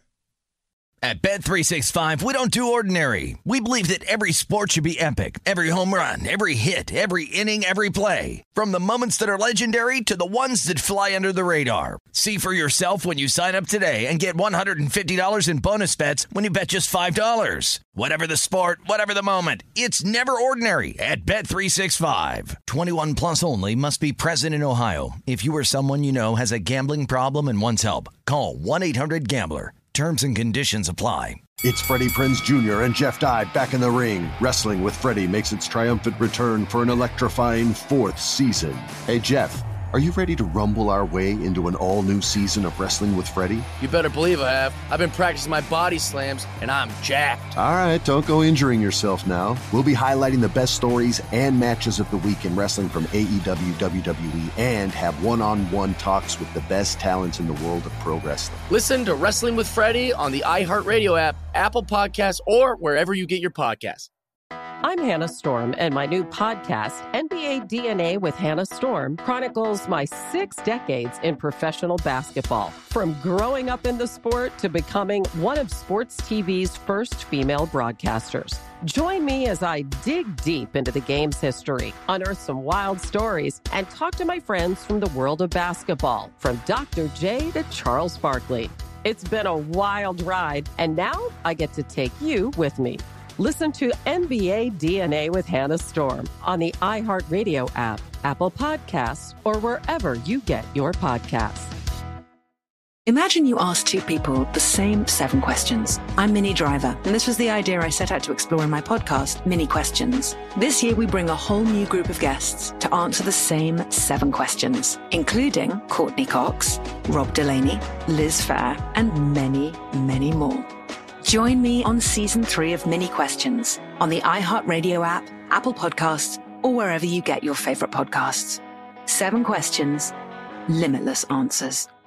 At Bet three sixty-five, we don't do ordinary. We believe that every sport should be epic. Every home run, every hit, every inning, every play. From the moments that are legendary to the ones that fly under the radar. See for yourself when you sign up today and get one hundred fifty dollars in bonus bets when you bet just five dollars. Whatever the sport, whatever the moment, it's never ordinary at Bet three sixty-five. twenty-one plus only. Must be present in Ohio. If you or someone you know has a gambling problem and wants help, call one eight hundred gambler. Terms and conditions apply. It's Freddie Prinze Junior and Jeff Dye back in the ring. Wrestling with Freddie makes its triumphant return for an electrifying fourth season. Hey, Jeff, are you ready to rumble our way into an all-new season of Wrestling with Freddie? You better believe I have. I've been practicing my body slams, and I'm jacked. All right, don't go injuring yourself now. We'll be highlighting the best stories and matches of the week in wrestling from A E W, W W E, and have one-on-one talks with the best talents in the world of pro wrestling. Listen to Wrestling with Freddie on the iHeartRadio app, Apple Podcasts, or wherever you get your podcasts. I'm Hannah Storm, and my new podcast, N B A D N A with Hannah Storm, chronicles my six decades in professional basketball. From growing up in the sport to becoming one of sports T V's first female broadcasters. Join me as I dig deep into the game's history, unearth some wild stories, and talk to my friends from the world of basketball, from Doctor J to Charles Barkley. It's been a wild ride, and now I get to take you with me. Listen to N B A D N A with Hannah Storm on the iHeartRadio app, Apple Podcasts, or wherever you get your podcasts. Imagine you ask two people the same seven questions. I'm Minnie Driver, and this was the idea I set out to explore in my podcast, Mini Questions. This year, we bring a whole new group of guests to answer the same seven questions, including Courtney Cox, Rob Delaney, Liz Phair, and many, many more. Join me on season three of Mini Questions on the iHeartRadio app, Apple Podcasts, or wherever you get your favorite podcasts. Seven questions, limitless answers.